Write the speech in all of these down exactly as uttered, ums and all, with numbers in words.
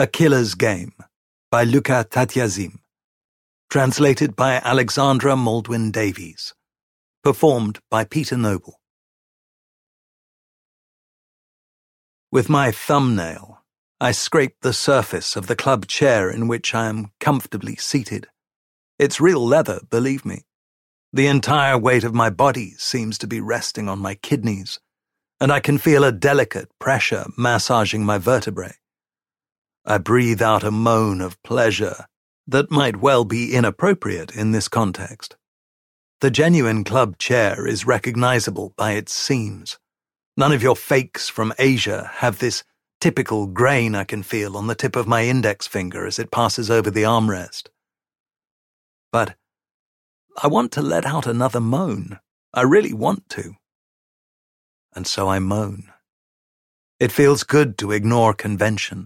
A Killer's Game by Luca Tatiazim. Translated by Alexandra Maldwin Davies. Performed by Peter Noble. With my thumbnail, I scrape the surface of the club chair in which I am comfortably seated. It's real leather, believe me. The entire weight of my body seems to be resting on my kidneys, and I can feel a delicate pressure massaging my vertebrae. I breathe out a moan of pleasure that might well be inappropriate in this context. The genuine club chair is recognizable by its seams. None of your fakes from Asia have this typical grain I can feel on the tip of my index finger as it passes over the armrest. But I want to let out another moan. I really want to. And so I moan. It feels good to ignore convention.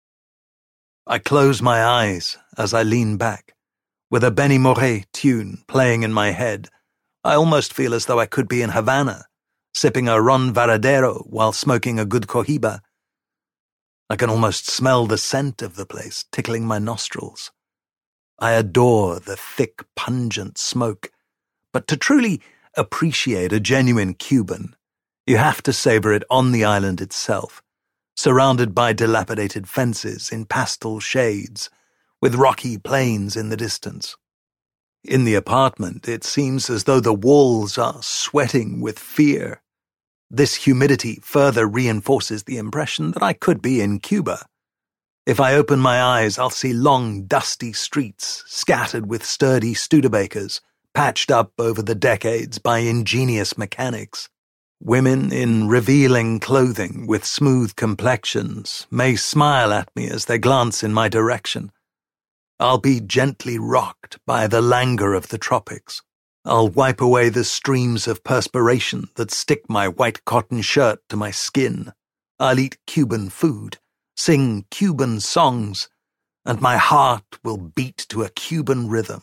I close my eyes as I lean back, with a Benny Moré tune playing in my head. I almost feel as though I could be in Havana, sipping a Ron Varadero while smoking a good cohiba. I can almost smell the scent of the place tickling my nostrils. I adore the thick, pungent smoke, but to truly appreciate a genuine Cuban, you have to savor it on the island itself, surrounded by dilapidated fences in pastel shades, with rocky plains in the distance. In the apartment, it seems as though the walls are sweating with fear. This humidity further reinforces the impression that I could be in Cuba. If I open my eyes, I'll see long, dusty streets scattered with sturdy Studebakers, patched up over the decades by ingenious mechanics. Women in revealing clothing with smooth complexions may smile at me as they glance in my direction. I'll be gently rocked by the languor of the tropics. I'll wipe away the streams of perspiration that stick my white cotton shirt to my skin. I'll eat Cuban food, sing Cuban songs, and my heart will beat to a Cuban rhythm.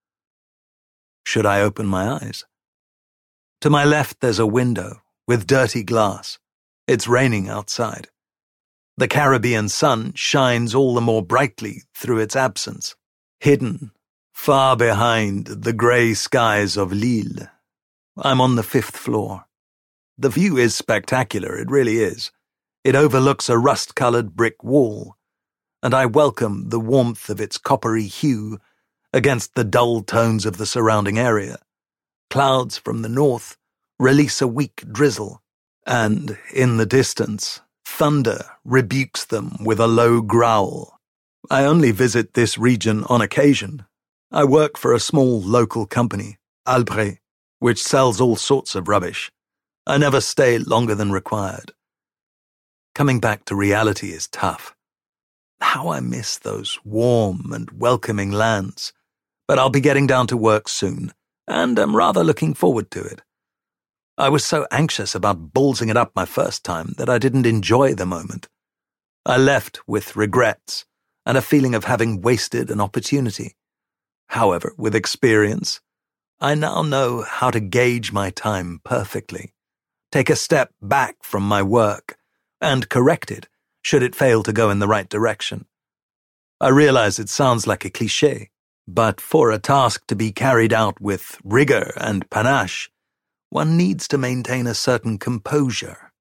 Should I open my eyes? To my left there's a window with dirty glass. It's raining outside. The Caribbean sun shines all the more brightly through its absence, hidden far behind the grey skies of Lille. I'm on the fifth floor. The view is spectacular, it really is. It overlooks a rust-coloured brick wall, and I welcome the warmth of its coppery hue against the dull tones of the surrounding area. Clouds from the north release a weak drizzle, and, in the distance, thunder rebukes them with a low growl. I only visit this region on occasion. I work for a small local company, Albret, which sells all sorts of rubbish. I never stay longer than required. Coming back to reality is tough. How I miss those warm and welcoming lands. But I'll be getting down to work soon, and am rather looking forward to it. I was so anxious about ballsing it up my first time that I didn't enjoy the moment. I left with regrets and a feeling of having wasted an opportunity. However, with experience, I now know how to gauge my time perfectly, take a step back from my work, and correct it should it fail to go in the right direction. I realize it sounds like a cliché, but for a task to be carried out with rigor and panache, one needs to maintain a certain composure.